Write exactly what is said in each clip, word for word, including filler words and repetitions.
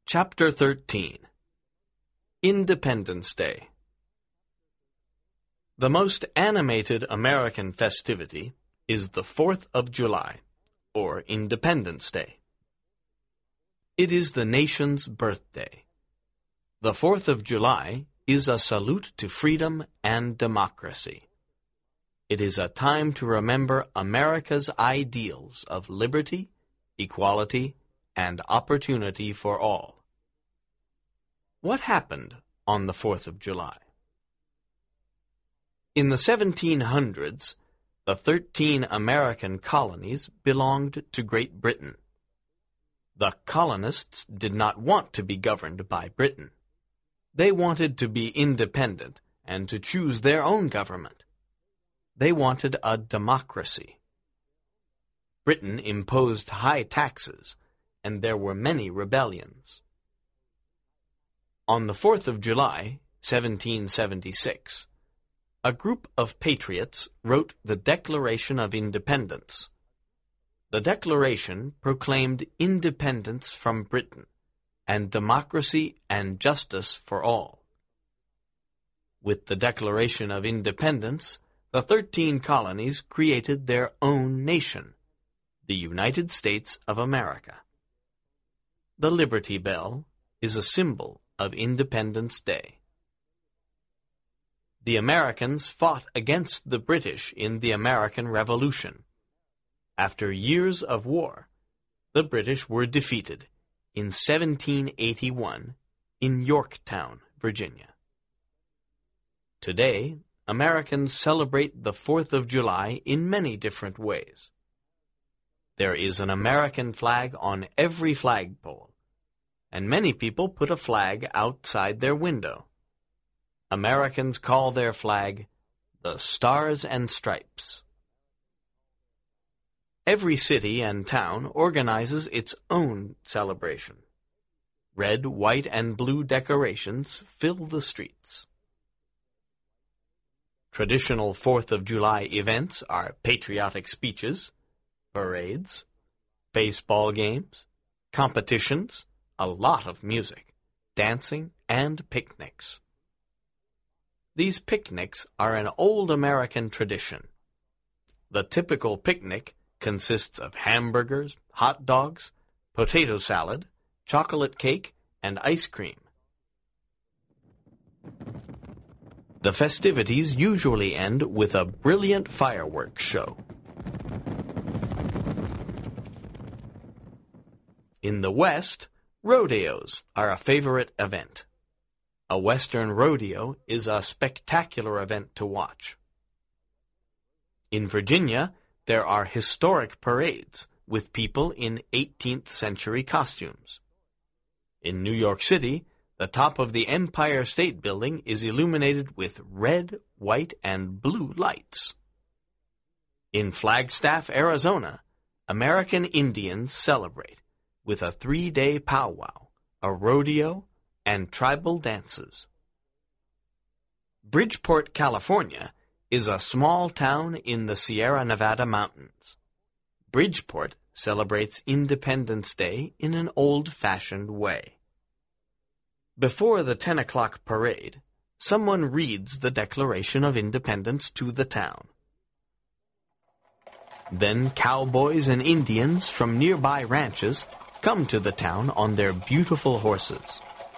Chapter thirteen. Independence Day. The most animated American festivity is the fourth of July, or Independence Day. It is the nation's birthday. The fourth of July is a salute to freedom and democracy. It is a time to remember America's ideals of liberty, equality, and opportunity for all. What happened on the fourth of July? In the seventeen hundreds, the thirteen American colonies belonged to Great Britain. The colonists did not want to be governed by Britain. They wanted to be independent and to choose their own government. They wanted a democracy. Britain imposed high taxes, and there were many rebellions. On the fourth of July, seventeen seventy-six, a group of patriots wrote the Declaration of Independence. The Declaration proclaimed independence from Britain and democracy and justice for all. With the Declaration of Independence, the thirteen colonies created their own nation, the United States of America. The Liberty Bell is a symbol of Independence Day. The Americans fought against the British in the American Revolution. After years of war, the British were defeated in seventeen eighty-one in Yorktown, Virginia. Today, Americans celebrate the fourth of July in many different ways. There is an American flag on every flagpole, and many people put a flag outside their window. Americans call their flag the Stars and Stripes. Every city and town organizes its own celebration. Red, white, and blue decorations fill the streets. Traditional fourth of July events are patriotic speeches, parades, baseball games, competitions, a lot of music, dancing, and picnics. These picnics are an old American tradition. The typical picnic consists of hamburgers, hot dogs, potato salad, chocolate cake, and ice cream. The festivities usually end with a brilliant fireworks show. In the West, rodeos are a favorite event. A Western rodeo is a spectacular event to watch. In Virginia, there are historic parades with people in eighteenth century costumes. In New York City, the top of the Empire State Building is illuminated with red, white, and blue lights. In Flagstaff, Arizona, American Indians celebrate with a three-day powwow, a rodeo, and tribal dances. Bridgeport, California, is a small town in the Sierra Nevada mountains. Bridgeport celebrates Independence Day in an old-fashioned way. Before the ten o'clock parade, someone reads the Declaration of Independence to the town. Then cowboys and Indians from nearby ranches come to the town on their beautiful horses.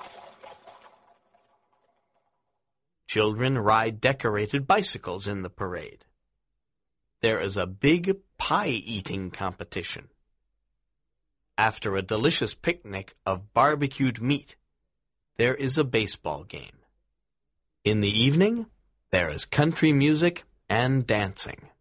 Children ride decorated bicycles in the parade. There is a big pie-eating competition. After a delicious picnic of barbecued meat, there is a baseball game. In the evening, there is country music and dancing.